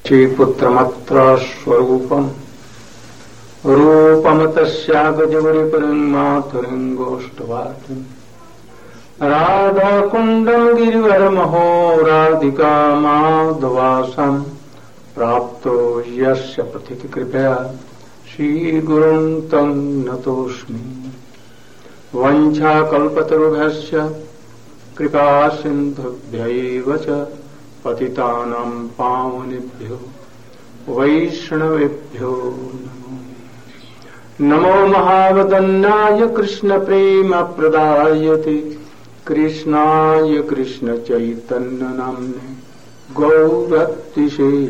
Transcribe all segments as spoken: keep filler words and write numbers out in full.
श्रीपुत्रमत्र स्वरूपम् रूपम तस्यागजगुरिपरिमातुरिङ्गोष्ठवातिम् राधाकुण्डं गिरिवरमहो राधिका माधवासम् प्राप्तो यस्य पथित कृपया श्रीगुरुं तं नतोऽस्मि। वञ्चाकल्पतरुभ्यश्च कृपा सिन्धुभ्यैव च पतितानां पावनेभ्यो वैष्णवेभ्यो नमो। नमो महावदन्नाय कृष्ण प्रेम प्रदायते कृष्णाय कृष्ण चैतन्य नाम्ने गौरतिशे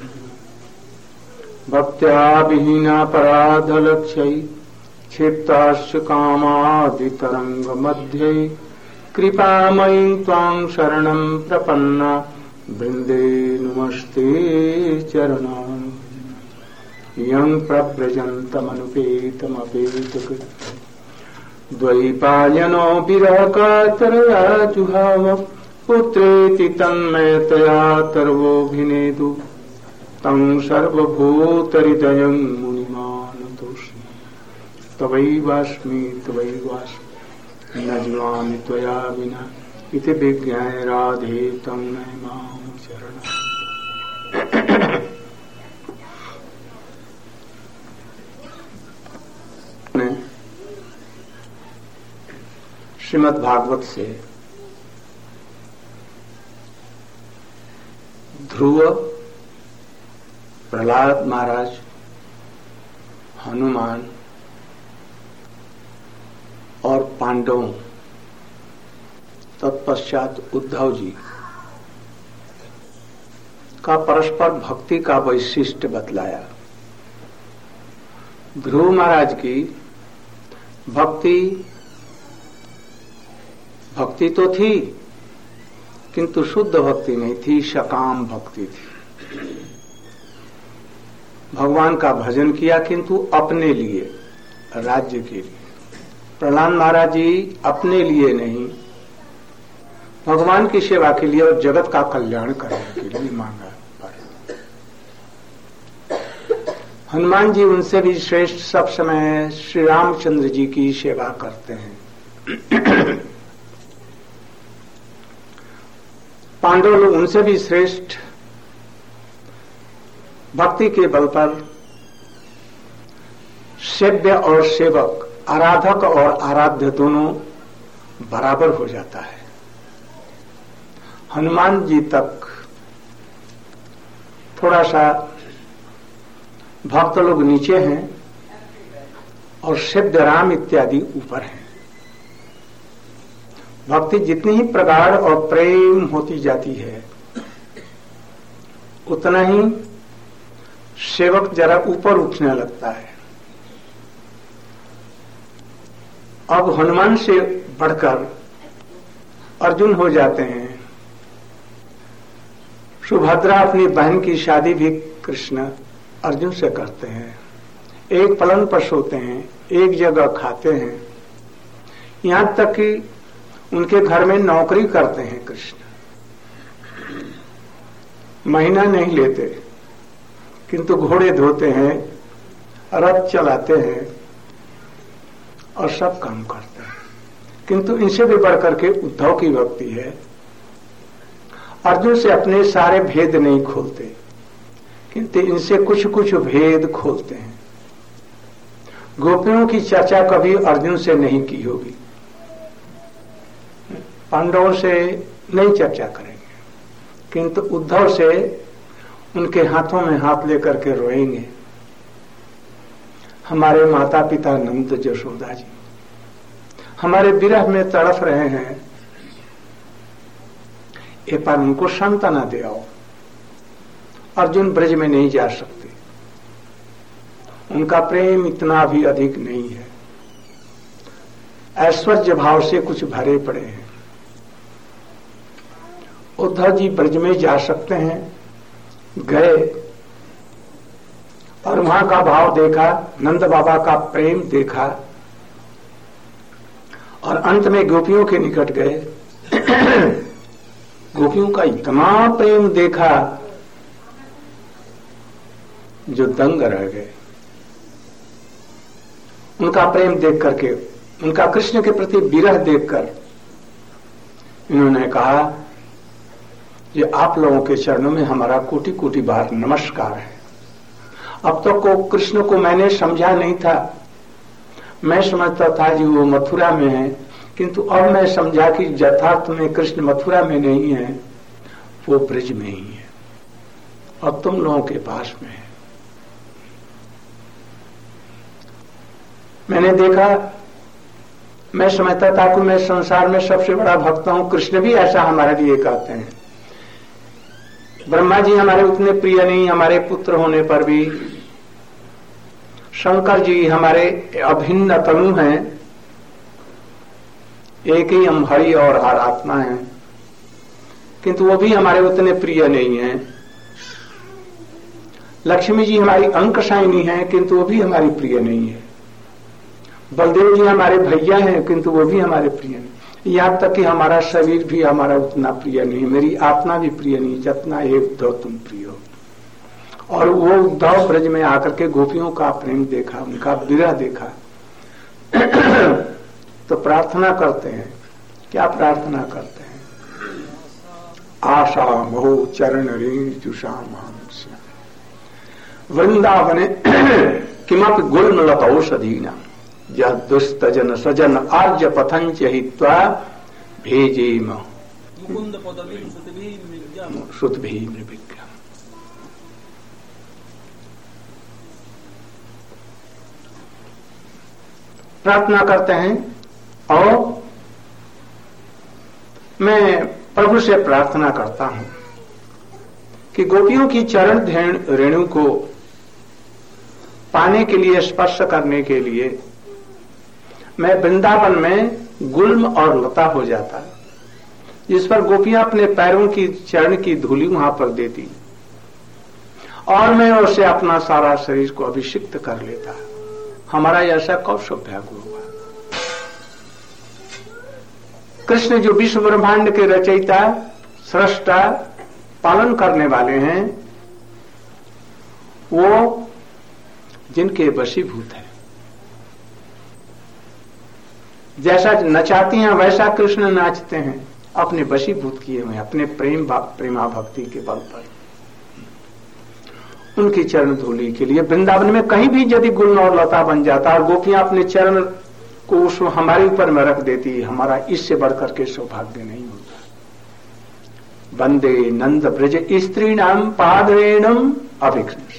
भक्त्या विहीना पराधलक्ष्यै क्षिप्ताश्च कामादितरंग मध्ये कृपामयी त्वां शरणं प्रपन्ना वृंदे नमस्ते चरणा। यं प्रव्रजन्तमनुपेतमपेतकृत्यं द्वैपायनो विरहकातरया जुहाव पुत्रेति तन्मयतया तर्वोऽभिनेदु तं सर्वभूतहृदयं मुनिमानतोऽस्मि। तवैवास्मि तवैवास्मि न जीवामि त्वया विना इति विज्ञाय राधे तं नमामि शरणम्। श्रीमद् भागवत से ध्रुव, प्रहलाद महाराज, हनुमान और पांडवों तत्पश्चात उद्धव जी का परस्पर भक्ति का वैशिष्ट्य बतलाया। ध्रुव महाराज की भक्ति भक्ति तो थी किंतु शुद्ध भक्ति नहीं थी, सकाम भक्ति थी। भगवान का भजन किया किंतु अपने लिए, राज्य के लिए। प्रहलाद महाराज जी अपने लिए नहीं, भगवान की सेवा के लिए और जगत का कल्याण करने के लिए मांगा। हनुमान जी उनसे भी श्रेष्ठ सब समय श्री रामचंद्र जी की सेवा करते हैं। पांडव लोग उनसे भी श्रेष्ठ भक्ति के बल पर सेव्य और सेवक, आराधक और आराध्य दोनों बराबर हो जाता है। हनुमान जी तक थोड़ा सा भक्त लोग नीचे हैं और सेव्य राम इत्यादि ऊपर हैं। भक्ति जितनी ही प्रगाढ़ और प्रेम होती जाती है उतना ही सेवक जरा ऊपर उठने लगता है। अब हनुमान से बढ़कर अर्जुन हो जाते हैं। सुभद्रा अपनी बहन की शादी भी कृष्ण अर्जुन से करते हैं। एक पलंग पर सोते हैं, एक जगह खाते हैं, यहां तक कि उनके घर में नौकरी करते हैं कृष्ण। महीना नहीं लेते किंतु घोड़े धोते हैं, रथ चलाते हैं और सब काम करते हैं। किंतु इनसे भी बढ़कर के उद्धव की भक्ति है। अर्जुन से अपने सारे भेद नहीं खोलते किंतु इनसे कुछ कुछ भेद खोलते हैं। गोपियों की चर्चा कभी अर्जुन से नहीं की होगी, पांडवों से नहीं चर्चा करेंगे, किंतु उद्धव से उनके हाथों में हाथ लेकर के रोएंगे। हमारे माता पिता नंद जशोदा जी हमारे विरह में तड़फ रहे हैं, एक बार उनको सांत्वना दे आओ। अर्जुन ब्रज में नहीं जा सकते, उनका प्रेम इतना भी अधिक नहीं है, ऐश्वर्य भाव से कुछ भरे पड़े हैं। उद्धव जी ब्रज में जा सकते हैं, गए और वहां का भाव देखा, नंद बाबा का प्रेम देखा और अंत में गोपियों के निकट गए। गोपियों का इतना प्रेम देखा जो दंग रह गए उनका प्रेम देख करके, उनका कृष्ण के प्रति विरह देखकर इन्होंने कहा कि आप लोगों के चरणों में हमारा कोटि कोटि बार नमस्कार है। अब तक को कृष्ण को मैंने समझा नहीं था, मैं समझता था कि वो मथुरा में है, किंतु अब मैं समझा कि यथार्थ में कृष्ण मथुरा में नहीं है, वो ब्रज में ही है और तुम लोगों के पास में है। मैंने देखा, मैं समझता था कि मैं संसार में सबसे बड़ा भक्त हूं, कृष्ण भी ऐसा हमारे लिए कहते हैं। ब्रह्मा जी हमारे उतने प्रिय नहीं, हमारे पुत्र होने पर भी। शंकर जी हमारे अभिन्न तनु हैं, एक ही हम हरि और हर आत्मा हैं, किंतु वो भी हमारे उतने प्रिय नहीं हैं। लक्ष्मी जी हमारी अंकशायिनी हैं, किंतु वो भी हमारी प्रिय नहीं है। बलदेव जी हमारे भैया हैं, किंतु वो भी हमारे प्रिय नहीं। यहां तक कि हमारा शरीर भी हमारा उतना प्रिय नहीं, मेरी आत्मा भी प्रिय नहीं जितना एक उद्धव तुम प्रिय हो। और वो उद्धव ब्रज में आकर के गोपियों का प्रेम देखा, उनका विरह देखा तो प्रार्थना करते हैं। क्या प्रार्थना करते हैं? आशा मोह चरण रेजुषाम वृंदावने किमपि गुल्मलत औषधीना यह दुष्ट जन सजन आर्य पथंच हित्वा भेजेम श्रुतभि निर्विज्ञ। प्रार्थना करते हैं और मैं प्रभु से प्रार्थना करता हूं कि गोपियों की चरण रेणु को पाने के लिए, स्पर्श करने के लिए मैं वृंदावन में गुल्म और लता हो जाता, जिस पर गोपियां अपने पैरों की चरण की धूली वहां पर देती और मैं उससे अपना सारा शरीर को अभिषिक्त कर लेता। हमारा ऐसा कब सौभाग्य हुआ। कृष्ण जो विश्व ब्रह्मांड के रचयिता, सृष्टा, पालन करने वाले हैं, वो जिनके वशीभूत है। जैसा नचाती हैं वैसा कृष्ण नाचते हैं, अपने वशीभूत किए हुए, अपने प्रेम प्रेमा भक्ति के बल पर। उनकी चरण धूलि के लिए वृंदावन में कहीं भी यदि गुल और लता बन जाता और गोपियां अपने चरण को उस हमारे ऊपर में रख देती, हमारा इससे बढ़कर के सौभाग्य नहीं होता। वंदे नंद ब्रज स्त्री नाम पादरेणम अभिघ्न।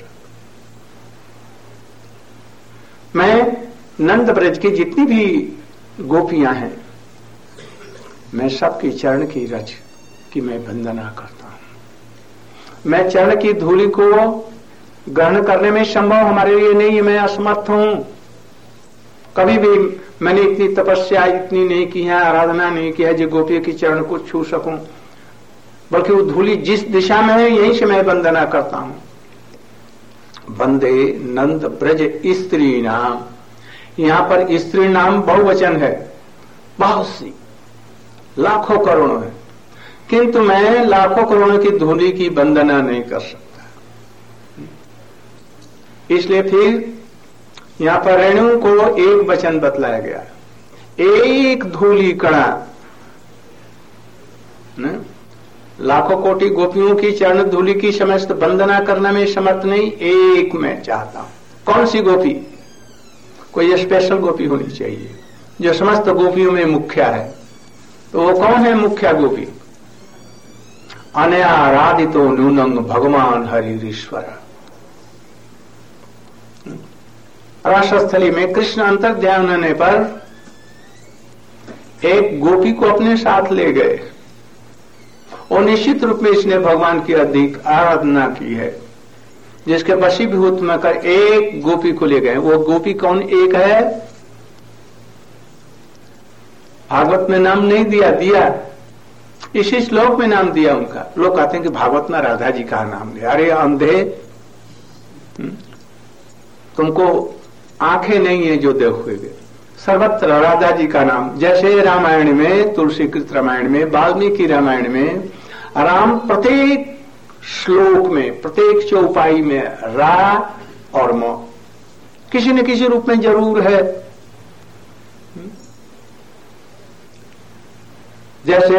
मैं नंद ब्रज की जितनी भी गोपियां हैं, मैं सबकी चरण की रज की मैं वंदना करता हूं। मैं चरण की धूलि को ग्रहण करने में संभव हमारे लिए नहीं है, मैं असमर्थ हूं। कभी भी मैंने इतनी तपस्या इतनी नहीं की है, आराधना नहीं की है जो गोपी की चरण को छू सकूं, बल्कि वो धूलि जिस दिशा में है यहीं से मैं वंदना करता हूं। वंदे नंद ब्रज स्त्री नाम, यहां पर स्त्री नाम बहुवचन है, बहुत सी, लाखों करोड़ों है, किंतु मैं लाखों करोड़ों की धूलि की वंदना नहीं कर सकता। इसलिए फिर यहां पर रेणु को एक वचन बतलाया गया, एक धूलि कणा। लाखों कोटि गोपियों की चरण धूलि की समस्त वंदना करने में समर्थ नहीं, एक मैं चाहता हूं। कौन सी गोपी? कोई स्पेशल गोपी होनी चाहिए जो समस्त गोपियों में मुख्या है। तो वो कौन है मुख्या गोपी? अनया आराधितो नूनंग भगवान हरिश्वर। रासस्थली में कृष्ण अंतर्ध्यान होने पर एक गोपी को अपने साथ ले गए और निश्चित रूप में इसने भगवान की अधिक आराधना की है, जिसके वशीभूत में कर एक गोपी को ले गए। वो गोपी कौन? एक है, भागवत में नाम नहीं दिया, दिया इसी श्लोक में नाम दिया उनका। लोग कहते हैं कि भागवत में राधा जी का नाम दिया। अरे अंधे, तुमको आंखें नहीं है जो देखोगे। सर्वत्र राधा जी का नाम, जैसे रामायण में, तुलसीकृत रामायण में, वाल्मीकि रामायण में राम प्रत्येक श्लोक में, प्रत्येक चौपाई में रा और म किसी न किसी रूप में जरूर है। जैसे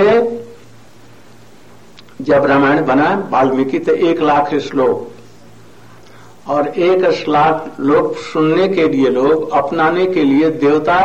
जब रामायण बना वाल्मीकि तो एक लाख श्लोक, और एक लाख लोग सुनने के लिए, लोग अपनाने के लिए देवता,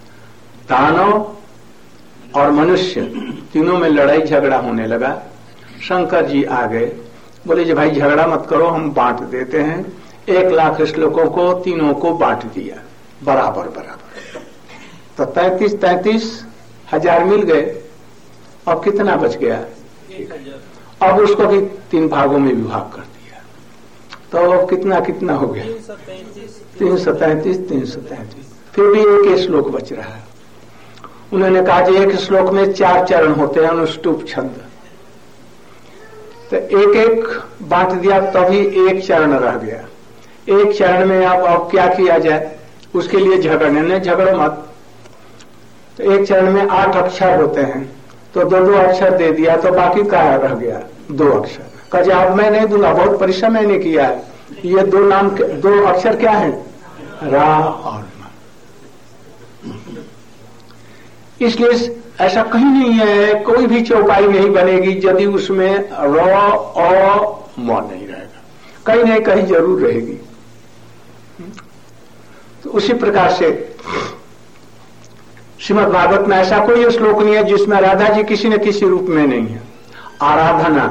दानव और मनुष्य तीनों में लड़ाई झगड़ा होने लगा। शंकर जी आ गए, बोले जी भाई झगड़ा मत करो, हम बांट देते हैं। एक लाख श्लोकों को तीनों को बांट दिया बराबर बराबर, तो तैतीस तैतीस हजार मिल गए। अब कितना बच गया? अब उसको भी तीन भागों में विभाग कर दिया, तो अब कितना कितना हो गया? तीन सौ तैतीस तीन सौ तैतीस फिर भी एक श्लोक बच रहा है। उन्होंने कहा कि एक श्लोक में चार चरण होते हैं, अनुष्टुप छंद, तो एक एक बांट दिया तभी एक चरण रह गया। एक चरण में आप अब क्या किया जाए, उसके लिए झगड़ने ने झगड़ो मत। तो एक चरण में आठ अक्षर होते हैं, तो दो दो अक्षर दे दिया, तो बाकी का रह गया दो अक्षर। कहा अब मैं नहीं दूंगा, बहुत परिश्रम मैंने किया है। ये दो नाम, दो अक्षर क्या है? रा और मा। इसलिए ऐसा कहीं नहीं है, कोई भी चौपाई नहीं बनेगी यदि उसमें र और म नहीं रहेगा, कहीं नहीं कहीं जरूर रहेगी। तो उसी प्रकार से श्रीमद् भागवत में ऐसा कोई श्लोक नहीं है जिसमें राधा जी किसी न किसी रूप में नहीं है। आराधना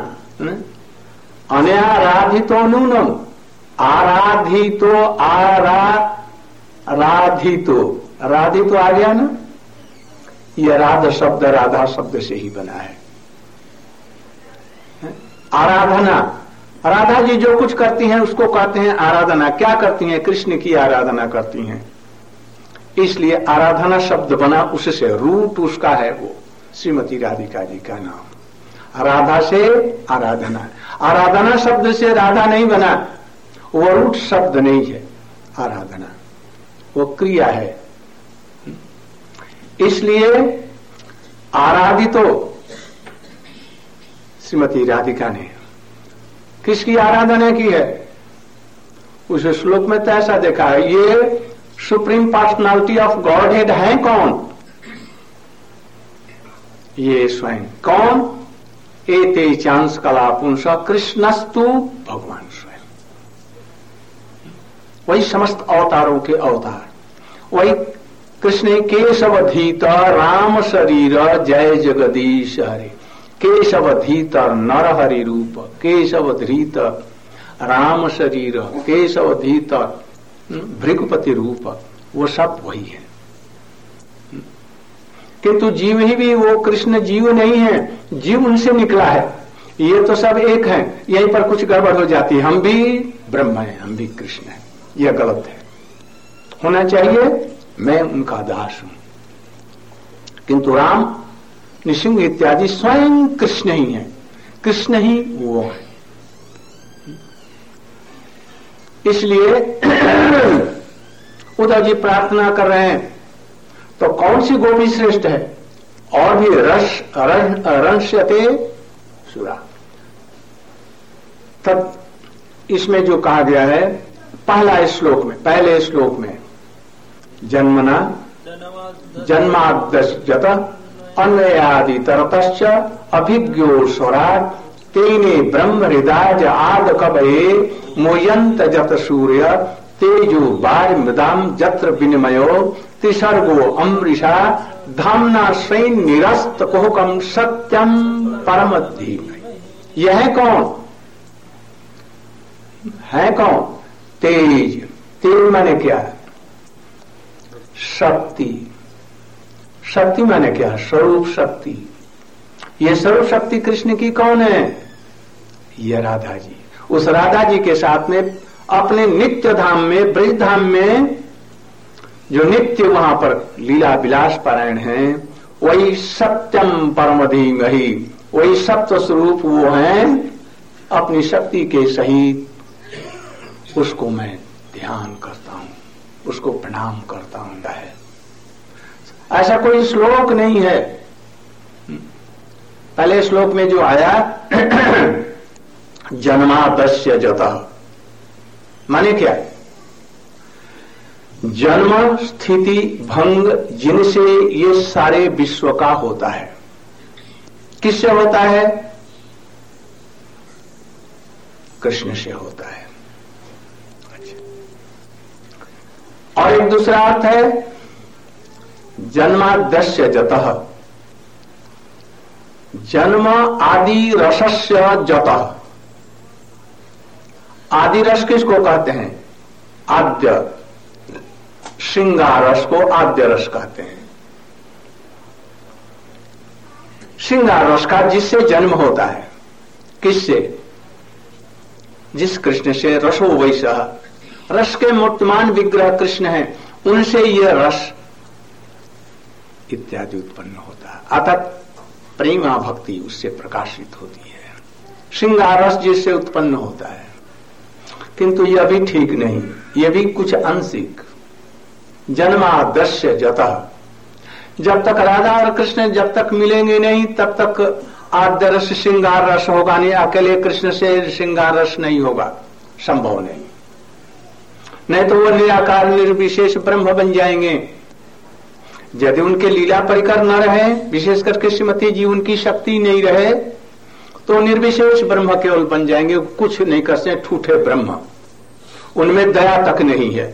अनाराधितो नूनम, आराधितो आरा राधितो, राधितो आ गया ना, यह राधा शब्द राधा शब्द से ही बना है। आराधना, राधा जी जो कुछ करती हैं उसको कहते हैं आराधना। क्या करती हैं? कृष्ण की आराधना करती हैं, इसलिए आराधना शब्द बना उससे, रूट उसका है वो श्रीमती राधिका जी का नाम। राधा से आराधना, आराधना शब्द से राधा नहीं बना, वो रूट शब्द नहीं है। आराधना वो क्रिया है, इसलिए आराधितो श्रीमती राधिका ने किसकी आराधना की है? उस श्लोक में तो ऐसा देखा है, ये supreme personality of godhead है कौन? ये स्वयं कौन? एते चांस कला पुंस कृष्णस्तु भगवान स्वयं। वही समस्त अवतारों के अवतार, वही कृष्ण केशवधीत राम शरीर जय जगदीश हरे। केशवधीत नर हरि रूप, केशवधीत राम शरीर, केशवधीत भृगुपति रूप, वो सब वही है। किंतु जीव ही भी वो कृष्ण जीव नहीं है, जीव उनसे निकला है। ये तो सब एक है, यहीं पर कुछ गड़बड़ हो जाती है। हम भी ब्रह्म है, हम भी कृष्ण है, यह गलत है। होना चाहिए मैं उनका दास हूं, किंतु राम नृसिंह इत्यादि स्वयं कृष्ण ही है, कृष्ण ही वो है। इसलिए उद्धव जी प्रार्थना कर रहे हैं, तो कौन सी गोपी श्रेष्ठ है? और भी रस रंस्यते सुरा। तब इसमें जो कहा गया है पहला श्लोक में, पहले श्लोक में जन्मना जन्माद्यत अन्वयादि तरतश्च अभिज्ञो स्वराट तेने ब्रह्म हृदय आद कवये मोयंत जत सूर्य तेजो बार मृदाम जत्र विनिमयो तिसर्गो अमृषा धामना स्वयं निरस्त कोहकम सत्यम परम धीमहि। यह है कौन? है कौन? तेज। तेज माने क्या? शक्ति। शक्ति माने क्या? स्वरूप शक्ति। ये स्वरूप शक्ति कृष्ण की कौन है? ये राधा जी। उस राधा जी के साथ में अपने नित्य धाम में, ब्रज धाम में जो नित्य वहां पर लीला विलास पारायण है, वही सत्यम परम धीमहि, वही सत्य स्वरूप वो है। अपनी शक्ति के सहित उसको मैं ध्यान करता हूं, उसको प्रणाम करता हूं। है ऐसा कोई श्लोक नहीं है। पहले श्लोक में जो आया जन्मादस्य जतः माने क्या है? जन्म स्थिति भंग जिनसे ये सारे विश्व का होता है, किससे होता है? कृष्ण से होता है। और एक दूसरा अर्थ है जन्मादस्य जतः, जन्म आदि रसस्य जतः। आदि रस किसको कहते हैं? आद्य, श्रृंगार रस को आद्य रस कहते हैं। श्रृंगार रस का जिससे जन्म होता है, किससे? जिस कृष्ण से रसो वैसा, रस के मूर्तमान विग्रह कृष्ण है, उनसे यह रस इत्यादि उत्पन्न होता है। अतः प्रेमा भक्ति उससे प्रकाशित होती है। श्रृंगार रस जिससे उत्पन्न होता है। किंतु यह भी ठीक नहीं, यह भी कुछ आंशिक। जन्मादस्य जतः, जब तक राधा और कृष्ण जब तक मिलेंगे नहीं तब तक आद्य रस श्रृंगार रस होगा नहीं। अकेले कृष्ण से श्रृंगार रस नहीं होगा, संभव नहीं। नहीं तो वो निराकार निर्विशेष ब्रह्म बन जाएंगे। यदि उनके लीला परिकर न रहे, विशेष करके श्रीमती जी उनकी शक्ति नहीं रहे, तो निर्विशेष ब्रह्म केवल बन जाएंगे, कुछ नहीं कर सकते, ठूठे ब्रह्म। उनमें दया तक नहीं है।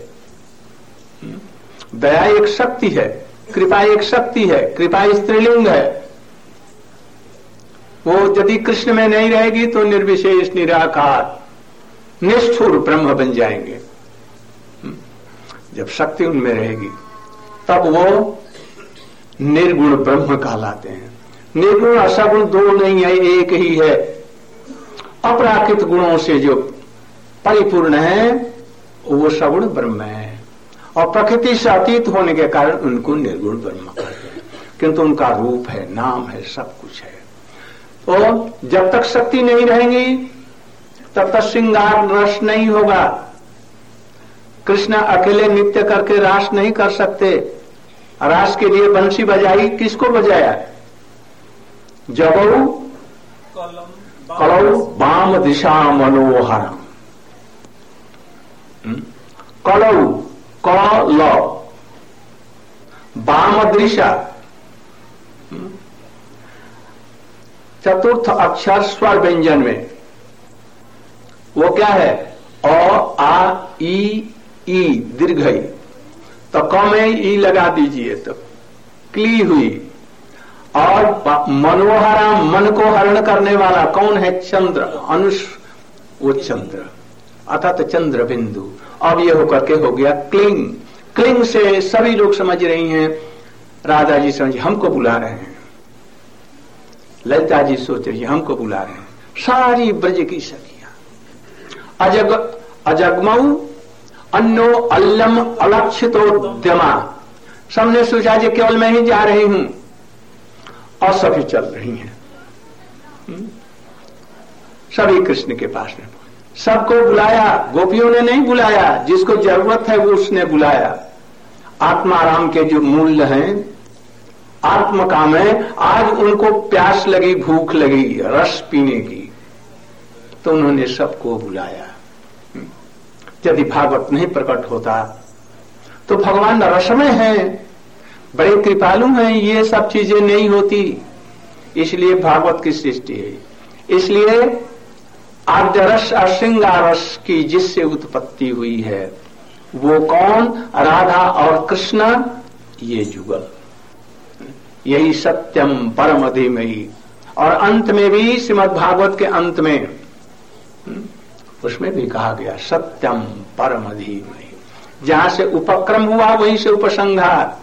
दया एक शक्ति है, कृपा एक शक्ति है, कृपा स्त्रीलिंग है। वो यदि कृष्ण में नहीं रहेगी तो निर्विशेष निराकार निष्ठुर ब्रह्म बन जाएंगे। जब शक्ति उनमें रहेगी तब वो निर्गुण ब्रह्म कहलाते हैं। निर्गुण असगुण दो नहीं है, एक ही है। अपराकृत गुणों से जो परिपूर्ण है वो सगुण ब्रह्म है, और प्रकृति से अतीत होने के कारण उनको निर्गुण ब्रह्म कहते हैं। किंतु उनका रूप है, नाम है, सब कुछ है। तो जब तक शक्ति नहीं रहेगी तब तक श्रृंगार रस नहीं होगा। कृष्ण अकेले नृत्य करके रास नहीं कर सकते। रास के लिए बंसी बजाई, किसको बजाया? जबऊ कलौ वाम दिशा मनोहर। कलौ कल वाम दिशा, चतुर्थ अक्षर स्वर व्यंजन में वो क्या है? अ आ ई ई दीर्घई, तो क में ई लगा दीजिए तो क्ली हुई। और मनोहरा, मन को हरण करने वाला कौन है? चंद्र, अनुष, वो चंद्र अर्थात चंद्र बिंदु। अब ये होकर के हो गया क्लिंग। क्लिंग से सभी लोग समझ रही हैं, राधा जी समझ हमको बुला रहे हैं, ललिता जी सोच रही है हमको बुला रहे हैं, सारी ब्रज की सखियां। अजग अजगमऊ अन्नो अल्लम अलक्षितोद्यमा, सबने सोचा जी केवल मैं ही जा रही हूं, और सभी चल रही हैं। सभी कृष्ण के पास में सबको बुलाया। गोपियों ने नहीं बुलाया, जिसको जरूरत है वो उसने बुलाया। आत्माराम के जो मूल्य हैं, आत्म काम है, आज उनको प्यास लगी, भूख लगी रस पीने की, तो उन्होंने सबको बुलाया। यदि भागवत नहीं प्रकट होता तो भगवान रसमय हैं, बड़े कृपालु हैं, ये सब चीजें नहीं होती। इसलिए भागवत की सृष्टि है। इसलिए आद्य रस और श्रृंगार रस की जिससे उत्पत्ति हुई है वो कौन? राधा और कृष्ण, ये जुगल। यही सत्यम परम धीमहि। और अंत में भी श्रीमद् भागवत के अंत में उसमें भी कहा गया सत्यम परम धीमहि। जहां से उपक्रम हुआ वहीं से उपसंहार।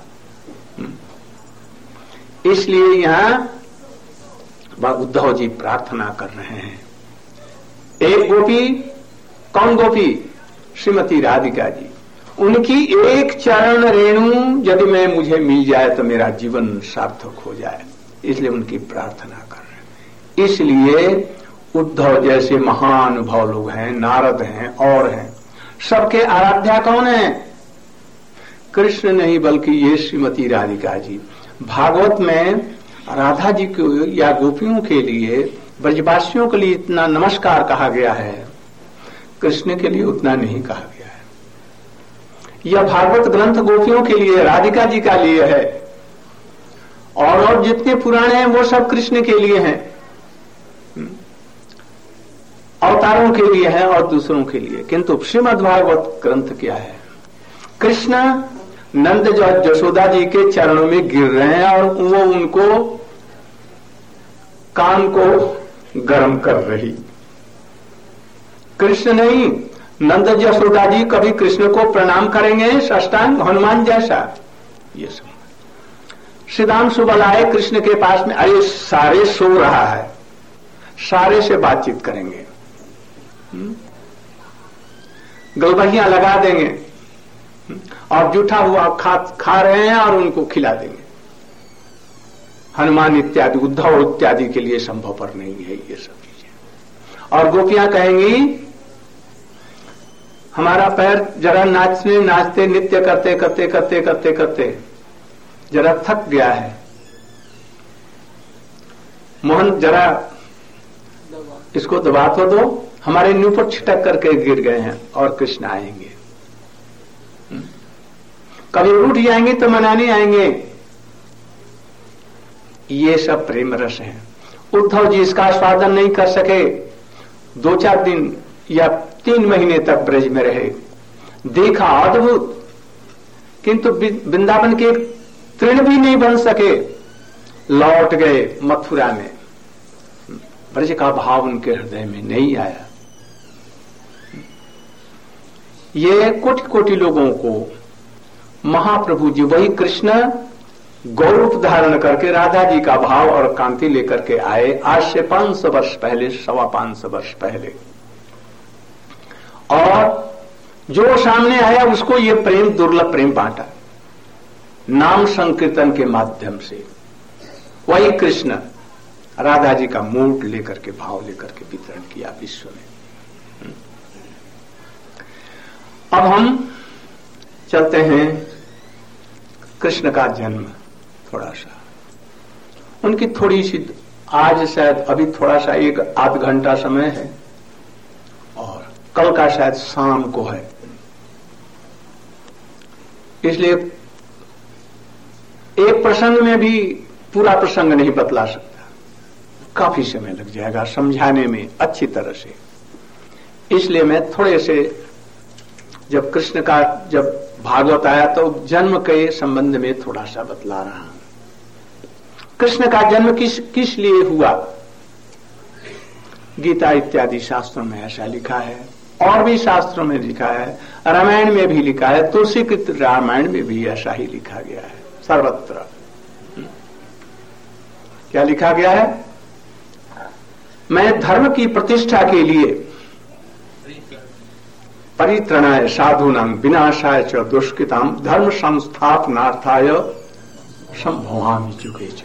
इसलिए यहां उद्धव जी प्रार्थना कर रहे हैं। एक गोपी, कौन गोपी? श्रीमती राधिका जी। उनकी एक चरण रेणु यदि मैं मुझे मिल जाए तो मेरा जीवन सार्थक हो जाए, इसलिए उनकी प्रार्थना कर रहे हैं। इसलिए उद्धव जैसे महान भाव लोग हैं, नारद हैं और हैं, सबके आराध्या कौन है? कृष्ण नहीं बल्कि ये श्रीमती राधिका जी। भागवत में राधा जी को या गोपियों के लिए ब्रजवासियों के लिए इतना नमस्कार कहा गया है, कृष्ण के लिए उतना नहीं कहा गया है। यह भागवत ग्रंथ गोपियों के लिए, राधिका जी का लिए है, और और जितने पुराने हैं वो सब कृष्ण के लिए हैं, अवतारों के लिए है और दूसरों के लिए। किंतु श्रीमद् भागवत ग्रंथ क्या है? कृष्ण नंद जशोदा जी के चरणों में गिर रहे हैं और वो उनको कान को गर्म कर रही। कृष्ण नहीं, नंद जशोदा जी कभी कृष्ण को प्रणाम करेंगे साष्टांग हनुमान जैसा? ये सब श्रीराम सुबल आए कृष्ण के पास में, अरे सारे सो रहा है, सारे से बातचीत करेंगे, गलबहियां लगा देंगे और जूठा हुआ खा खा रहे हैं और उनको खिला देंगे। हनुमान इत्यादि, उद्धव इत्यादि के लिए संभव पर नहीं है ये सब चीजें। और गोपियां कहेंगी हमारा पैर जरा नाचने नाचते नित्य करते करते करते करते करते जरा थक गया है, मोहन जरा इसको दबा तो दो, हमारे न्यू पर छिटक करके गिर गए हैं। और कृष्ण आएंगे, कभी उठ जाएंगे तो मनाने आएंगे। ये सब प्रेम रस है। उद्धव जी इसका स्वादन नहीं कर सके, दो चार दिन या तीन महीने तक ब्रज में रहे, देखा अद्भुत, किंतु वृंदावन के एक तृण भी नहीं बन सके, लौट गए मथुरा में। ब्रज का भाव उनके हृदय में नहीं आया। ये कोटि कोटि लोगों को महाप्रभु जी, वही कृष्ण गौरूप धारण करके राधा जी का भाव और कांति लेकर के आए आज से पांच सौ वर्ष पहले, सवा पांच सौ वर्ष पहले। और जो सामने आया उसको ये प्रेम, दुर्लभ प्रेम बांटा नाम संकीर्तन के माध्यम से। वही कृष्ण राधा जी का मूड लेकर के, भाव लेकर के वितरण किया विश्व में। अब हम चलते हैं कृष्ण का जन्म, थोड़ा सा उनकी थोड़ी सी, आज शायद अभी थोड़ा सा एक आध घंटा समय है और कल का शायद शाम को है, इसलिए एक प्रसंग में भी पूरा प्रसंग नहीं बतला सकता, काफी समय लग जाएगा समझाने में अच्छी तरह से। इसलिए मैं थोड़े से, जब कृष्ण का जब भागवत आया तो जन्म के संबंध में थोड़ा सा बतला रहा हूं। कृष्ण का जन्म किस किस लिए हुआ? गीता इत्यादि शास्त्रों में ऐसा लिखा है, और भी शास्त्रों में लिखा है, रामायण में भी लिखा है, तुलसी कृत रामायण में भी ऐसा ही लिखा गया है। सर्वत्र क्या लिखा गया है? मैं धर्म की प्रतिष्ठा के लिए, परित्रणाय साधूनां विनाशाय च दुष्कृतां धर्म संस्थापनार्थाय संभवामि जुगे जुगे।